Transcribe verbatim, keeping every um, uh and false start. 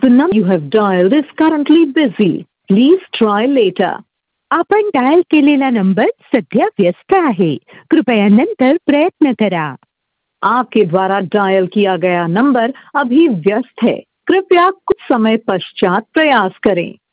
The number you have dialed is currently busy. Please try later. आपण dial केलेला number सध्या व्यस्त आहे, कृपया नंतर प्रयत्न करा. आपके द्वारा डायल किया गया नंबर अभी व्यस्त है, कृपया कुछ समय पश्चात प्रयास करें.